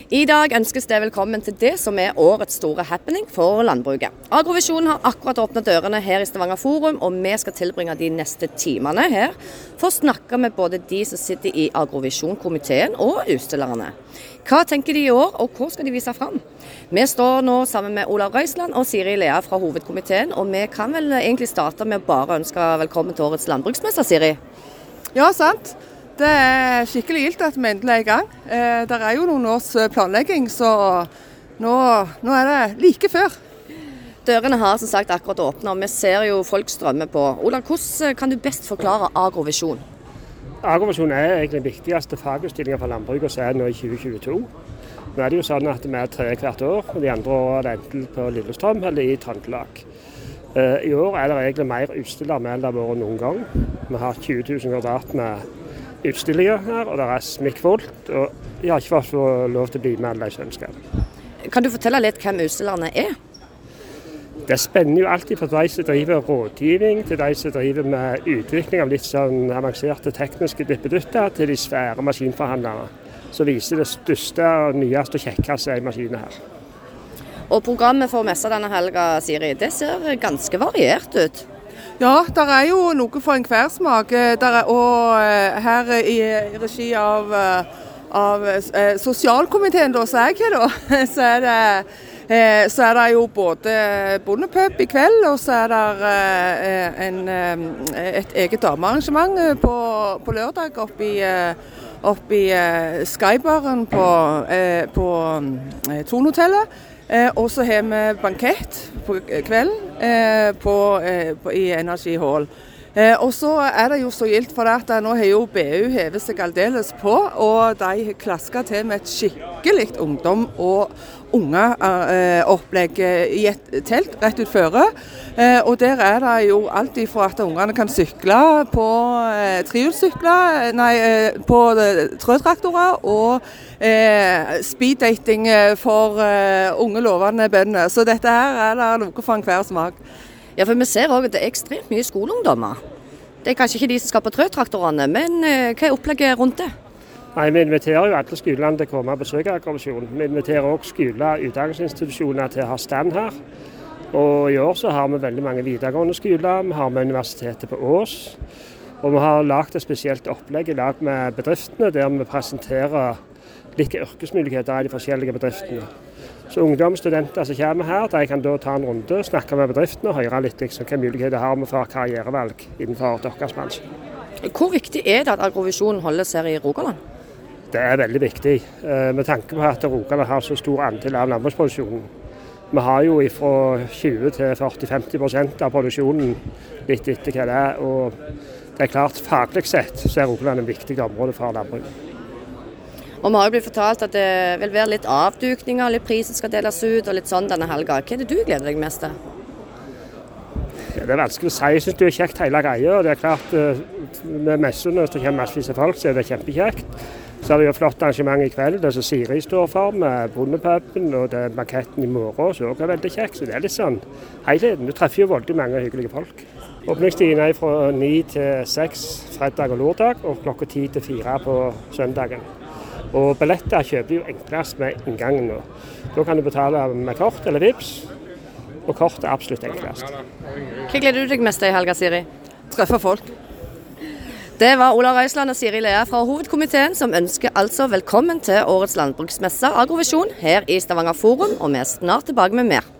I dag ønskes det velkommen til det som årets store happening for landbruket. Agrovisjonen har akkurat åpnet dørene her i Stavanger Forum, og vi skal tilbringe de neste timene her for å snakke med både de som sitter i Agrovisjon-komiteen og utstillerne. Hva tenker de i år, og hva skal de vise fram? Vi står nå sammen med Olav Røisland og Siri Lea fra hovedkomiteen, og vi kan vel egentlig starte med å bare ønske velkommen til årets landbruksmesse, Siri? Ja, sant. Det skikkelig gildt at vi endelig i gang. Det jo noen års planlegging, så nå det like før. Dørene har som sagt akkurat åpnet, og vi ser jo folk strømme på. Olav, hvordan kan du best forklare Agrovisjon? Agrovisjon egentlig den viktigste fagutstillingen for landbruket som nå i 2022. Nå det jo sånn at vi 3 hvert år, og de andre årene enten på Lillestrøm eller i Trøndelag. I år det egentlig mer utstillere med enn det har vært noen gang. Vi har 20 000 kvadrat med utstillinger her, og det smikkfullt, og de har ikke fått lov til å bli med alle de som ønsker. Kan du fortelle litt hvem utstillerne Det spenner jo alltid fra de som driver rådgivning, til de som driver med utvikling av litt sånn avanserte tekniske dippedutter, til de svære maskinforhandlerne, som viser det største, nyeste og kjekkeste i maskinene her. Og programmet for messa denne helga, Siri, det ser ganske variert ut. Ja, der jo noe for enhver smak. Og her i regi av sosialkomiteen, da, så det jo både bondepub i kveld, og så det et eget damearrangement på lørdag oppe i Skybaren på Thon-hotellet. Og så har vi bankett på kvelden i Energy Hall. Og så det jo så gildt for at nå har jo BU hevet seg aldeles på, og de klasket til med et skikkelig ungdom og unge opplegg i et telt rett ut føre. Og der det jo alt ifra at ungene kan sykle på trehjulssykler, på trøtraktorer, og speeddating for unge lovende bønder. Så dette her det noe for enhver smak. Ja, for vi ser også at det ekstremt mye skoleungdommer. Det kanskje ikke de som skal på trøtraktorene, men hva opplegget rundt det? Nei, vi inviterer jo alle skolene til å komme og besøke Agrovisjon. Vi inviterer også skoler og utdanningsinstitusjoner til å ha stand her. Og i år så har vi veldig mange videregående skoler, vi har med universitetet på Ås. Og vi har lagt et spesielt opplegg i lag med bedriftene, der vi presenterer hvilke yrkesmuligheter i de forskjellige bedriftene. Så ungdom og studenter som kommer her, de kan da ta en runde, snakke med bedriftene og høre litt hvilke muligheter har vi for karrierevalg innenfor deres bransje. Hvor viktig det at Agrovisjon holdes her i Rogaland? Det veldig viktig, med tanke på at Rogaland har så stor andel av landbruksproduksjonen. Vi har jo fra 20 til 40-50% av produksjonen litt etter hva det og det klart faglig sett så Rogaland et viktig område for landbruk. Og vi har jo blitt fortalt at det vil være litt avdukninger, litt priser skal deles ut og litt sånn denne helga. Hva det du gleder deg mest til? Det vanskelig å si. Jeg synes det kjekt hele greia. Det klart, med messene så kommer massevis av folk, så det kjempekjekt. Så det jo flott arrangement i kveld, det som Siri står for med bondepuben, og det banketten i morgen, så det veldig kjekt. Så det litt sånn helheten. Du treffer jo veldig mange hyggelige folk. Åpningstiden fra 9 til 6 fredag og lørdag, og klokka 10 til 4 på søndagen. Og billetter kjøper jo enklest med inngangen nå. Da kan du betale med kort eller vips, og kort absolutt enklest. Hva gleder du deg mest til i helga, Siri? Treffe folk. Det var Olav Røisland og Siri Lea fra hovedkomiteen som ønsker altså velkommen til årets landbruksmesse Agrovisjon her i Stavanger Forum, og vi snart tilbake med mer.